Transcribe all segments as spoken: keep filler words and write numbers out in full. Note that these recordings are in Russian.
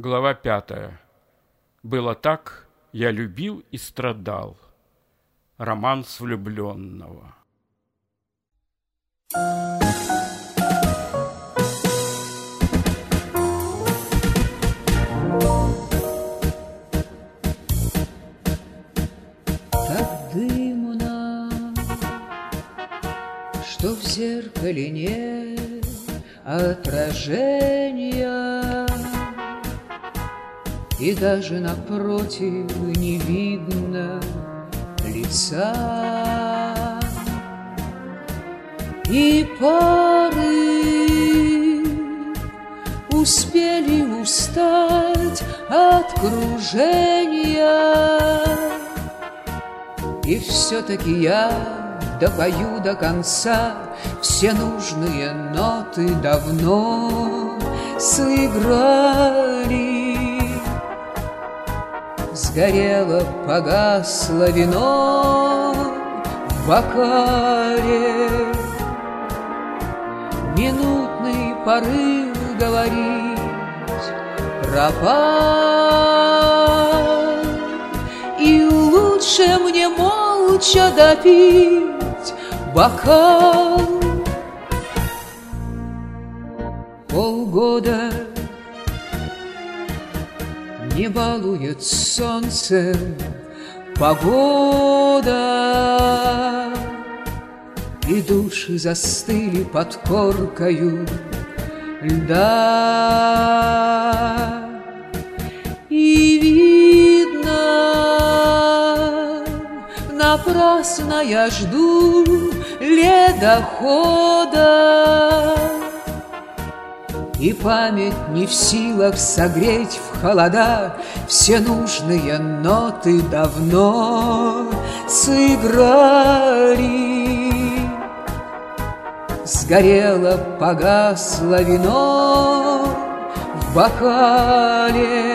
Глава пятая. Было так, я любил и страдал. Романс влюбленного. Так дымно, что в зеркале нет отражения, и даже напротив не видно лица. И пары успели устать от кружения, и все-таки я допою до конца. Все нужные ноты давно сыграли. Сгорело, погасло вино в бокале. Минутный порыв говорить пропал, и лучше мне молча допить бокал. Полгода не балует солнцем погода, и души застыли под коркою льда. И видно, напрасно я жду ледохода, и память не в силах согреть в холода. Все нужные ноты давно сыграли. Сгорело, погасло вино в бокале.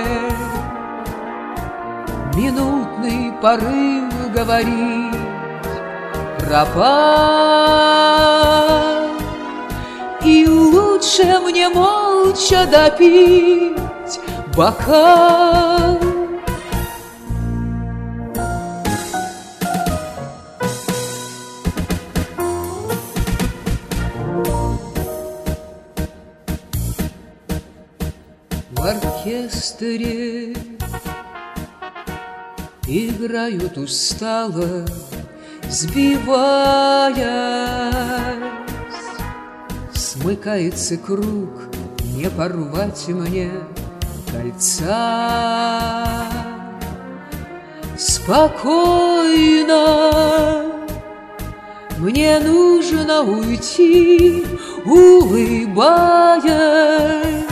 Минутный порыв говорить пропал, и лучше мне молча допить бокал. В оркестре играют устало, сбиваясь. Смыкается круг, не порвать мне кольца. Спокойно мне нужно уйти, улыбаясь.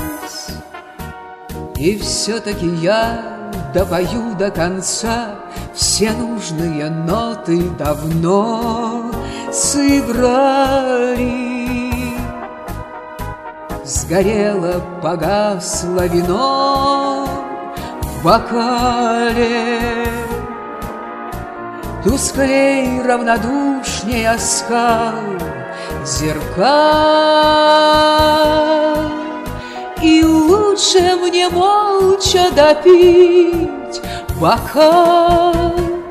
И все-таки я допою до конца. Все нужные ноты давно сыграли. Сгорело, погасло вино в бокале. Тусклей, равнодушней оскал зеркал, и лучше мне молча допить бокал.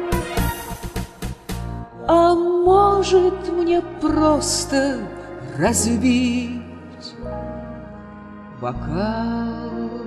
А может, мне просто разбить бокал?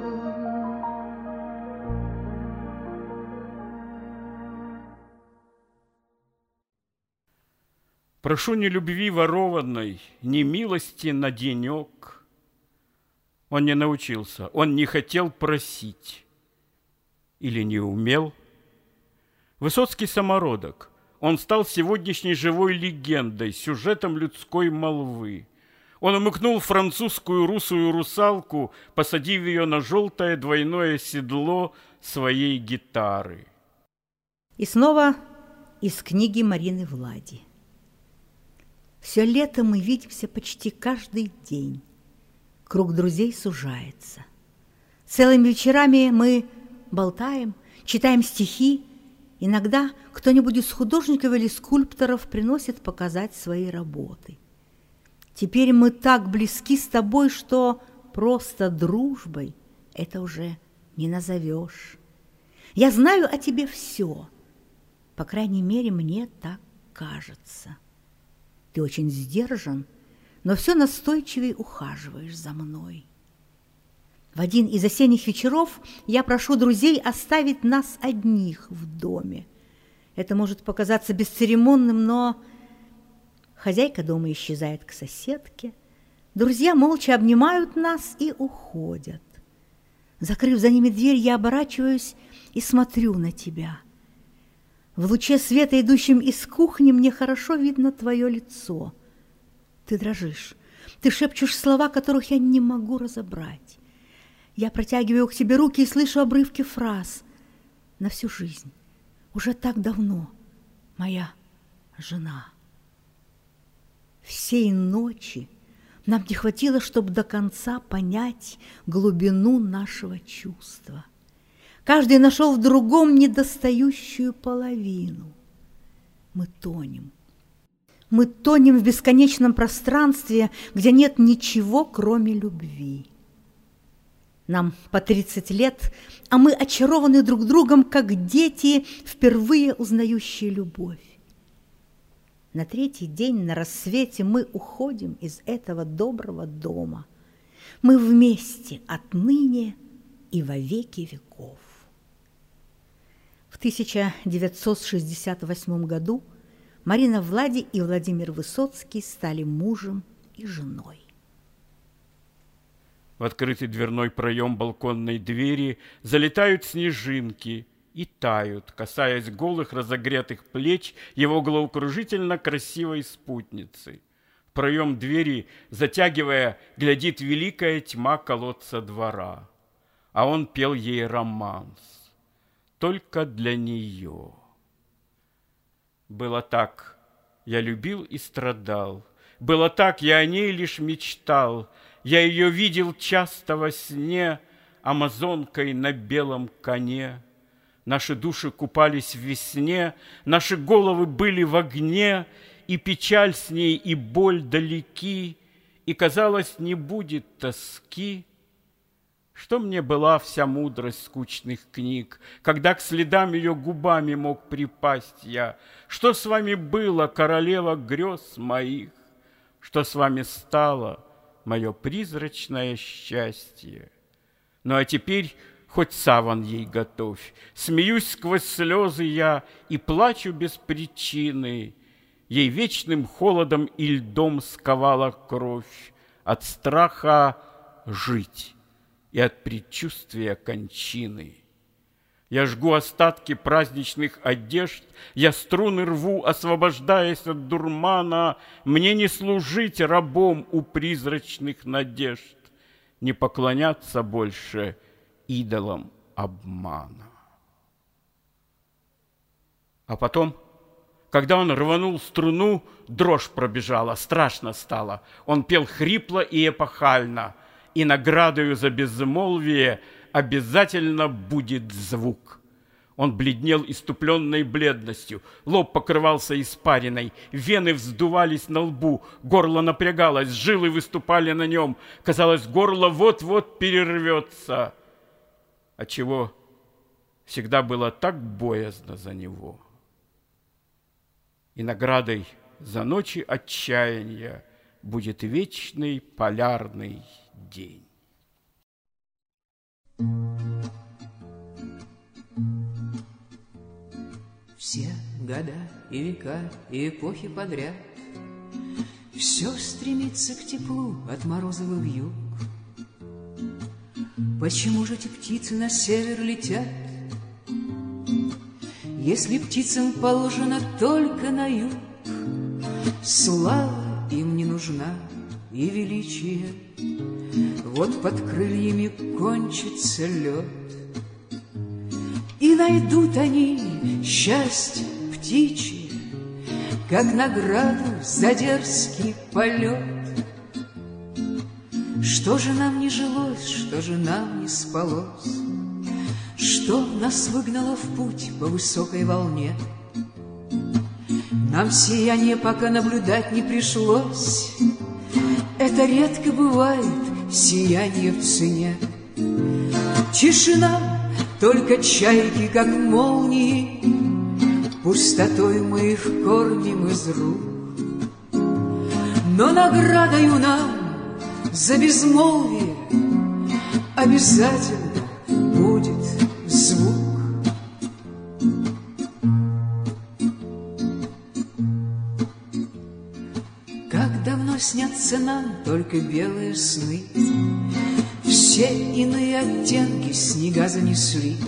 Прошу ни любви ворованной, ни милости на денек. Он не научился, он не хотел просить или не умел. Высоцкий самородок. Он стал сегодняшней живой легендой, сюжетом людской молвы. Он умыкнул французскую русую русалку, посадив ее на желтое двойное седло своей гитары. И снова из книги Марины Влади. Все лето мы видимся почти каждый день. Круг друзей сужается. Целыми вечерами мы болтаем, читаем стихи. Иногда кто-нибудь из художников или скульпторов приносит показать свои работы. Теперь мы так близки с тобой, что просто дружбой это уже не назовешь. Я знаю о тебе все. По крайней мере, мне так кажется. Ты очень сдержан, но все настойчивее ухаживаешь за мной. В один из осенних вечеров я прошу друзей оставить нас одних в доме. Это может показаться бесцеремонным, но хозяйка дома исчезает к соседке. Друзья молча обнимают нас и уходят. Закрыв за ними дверь, я оборачиваюсь и смотрю на тебя. В луче света, идущем из кухни, мне хорошо видно твое лицо. Ты дрожишь, ты шепчешь слова, которых я не могу разобрать. Я протягиваю к тебе руки и слышу обрывки фраз. На всю жизнь, уже так давно, моя жена. Всей ночи нам не хватило, чтобы до конца понять глубину нашего чувства. Каждый нашел в другом недостающую половину. Мы тонем. Мы тонем в бесконечном пространстве, где нет ничего, кроме любви. Нам по тридцать лет, а мы очарованы друг другом, как дети, впервые узнающие любовь. На третий день на рассвете мы уходим из этого доброго дома. Мы вместе отныне и во веки веков. В тысяча девятьсот шестьдесят восьмом году Марина Влади и Владимир Высоцкий стали мужем и женой. В открытый дверной проем балконной двери залетают снежинки и тают, касаясь голых разогретых плеч его головокружительно красивой спутницы. В проем двери, затягивая, глядит великая тьма колодца двора, а он пел ей романс. Только для нее. Было так, я любил и страдал. Было так, я о ней лишь мечтал. Я ее видел часто во сне, амазонкой на белом коне. Наши души купались в весне, наши головы были в огне, и печаль с ней, и боль далеки, и, казалось, не будет тоски. Что мне была вся мудрость скучных книг, когда к следам ее губами мог припасть я? Что с вами было, королева грез моих? Что с вами стало, мое призрачное счастье? Ну а теперь хоть саван ей готовь. Смеюсь сквозь слезы я и плачу без причины. Ей вечным холодом и льдом сковала кровь от страха жить и от предчувствия кончины. Я жгу остатки праздничных одежд, я струны рву, освобождаясь от дурмана. Мне не служить рабом у призрачных надежд, не поклоняться больше идолам обмана. А потом, когда он рванул струну, дрожь пробежала, страшно стало. Он пел хрипло и эпохально, и наградою за безмолвие обязательно будет звук. Он бледнел иступленной бледностью, лоб покрывался испариной, вены вздувались на лбу, горло напрягалось, жилы выступали на нем. Казалось, горло вот-вот перервется, отчего всегда было так боязно за него. И наградой за ночи отчаяния будет вечный полярный день. Все года и века, и эпохи подряд все стремится к теплу от мороза в юг. Почему же эти птицы на север летят, если птицам положено только на юг? Слава им не нужна и величие, вот под крыльями кончится лед, и найдут они счастье птичье, как награду за дерзкий полет. Что же нам не жилось, что же нам не спалось, что нас выгнало в путь по высокой волне? Нам сияние пока наблюдать не пришлось, это редко бывает сияние в цене. Тишина, только чайки, как молнии, пустотой мы их кормим из рук. Но наградою нам за безмолвие обязательно будет звук. Как давно снятся нам только белые сны, все иные оттенки снега занесли.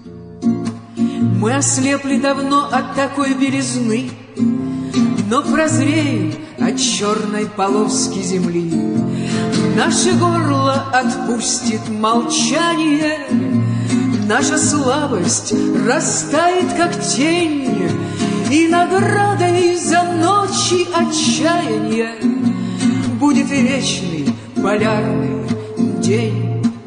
Мы ослепли давно от такой белизны, но прозреем от черной полоски земли. Наше горло отпустит молчание, наша слабость растает, как тень, и наградой за ночи отчаяния будет вечный полярный день.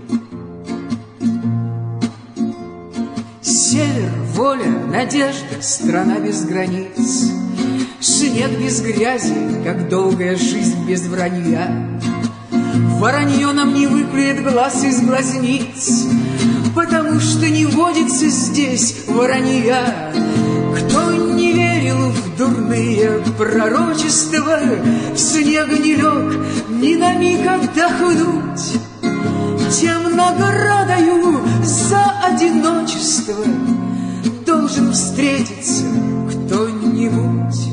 Север, воля, надежда, страна без границ, снег без грязи, как долгая жизнь без вранья. Воронье нам не выклюет глаз из глазниц, потому что не водится здесь воронья. Кто не верил в дурные пророчества, в снег не лег ни на миг отдохнуть, тем наградою за одиночество должен встретиться кто-нибудь.